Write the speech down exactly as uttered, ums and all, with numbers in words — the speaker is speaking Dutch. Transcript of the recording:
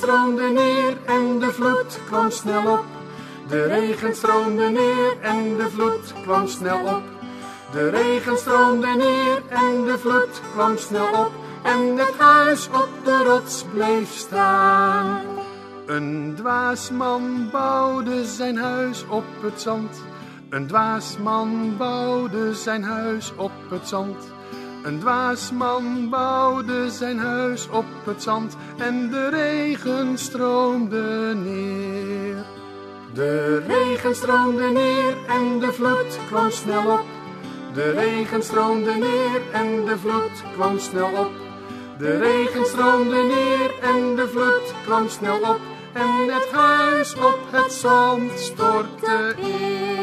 stroomde neer en de vloed kwam snel op. De regen stroomde neer en de vloed kwam snel op. De regen stroomde neer en de vloed kwam snel op. En het huis op de rots bleef staan. Een dwaas man bouwde zijn huis op het zand. Een dwaas man bouwde zijn huis op het zand. Een dwaas man bouwde zijn huis op het zand. En de regen stroomde neer. De regen stroomde neer en de vloed kwam snel op. De regen stroomde neer en de vloed kwam snel op. De regen stroomde neer en de vloed kwam snel op. En het huis op het zand stortte in.